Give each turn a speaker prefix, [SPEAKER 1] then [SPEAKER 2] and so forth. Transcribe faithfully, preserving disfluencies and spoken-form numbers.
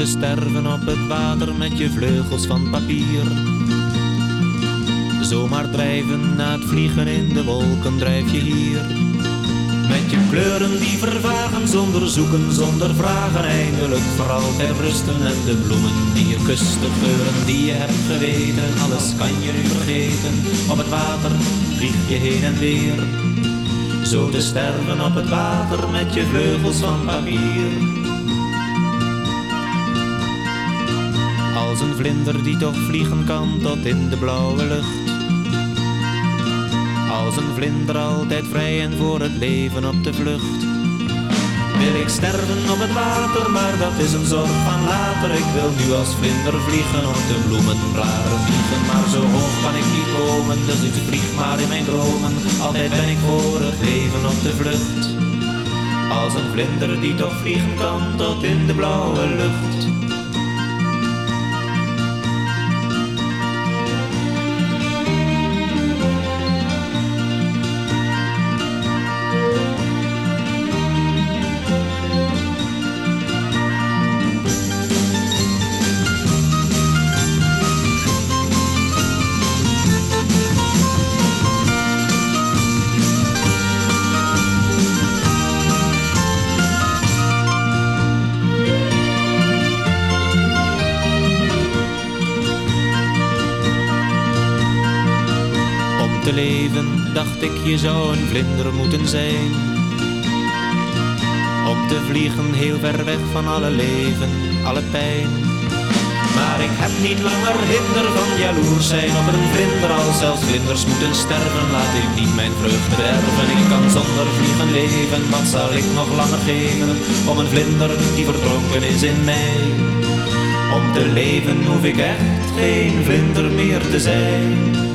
[SPEAKER 1] te sterven op het water met je vleugels van papier. Zomaar drijven na het vliegen in de wolken drijf je hier. Met je kleuren die vervagen, zonder zoeken, zonder vragen, eindelijk voor altijd rusten. En de bloemen die je kust, de geuren die je hebt geweten, alles kan je nu vergeten. Op het water vlieg je heen en weer, zo te sterven op het water met je vleugels van papier. Als een vlinder die toch vliegen kan tot in de blauwe lucht. Als een vlinder altijd vrij en voor het leven op de vlucht. Wil ik sterven op het water, maar dat is een zorg van later. Ik wil nu als vlinder vliegen op de bloemenblaren vliegen. Maar zo hoog kan ik niet komen, dus ik vlieg maar in mijn dromen. Altijd ben ik voor het leven op de vlucht. Als een vlinder die toch vliegen kan tot in de blauwe lucht. Te leven, dacht ik, je zou een vlinder moeten zijn. Om te vliegen heel ver weg van alle leven, alle pijn. Maar ik heb niet langer hinder van jaloers zijn op een vlinder. Als zelfs vlinders moeten sterven, laat ik niet mijn vreugde bederven. Ik kan zonder vliegen leven, wat zal ik nog langer geven om een vlinder die verdronken is in mij. Om te leven hoef ik echt geen vlinder meer te zijn.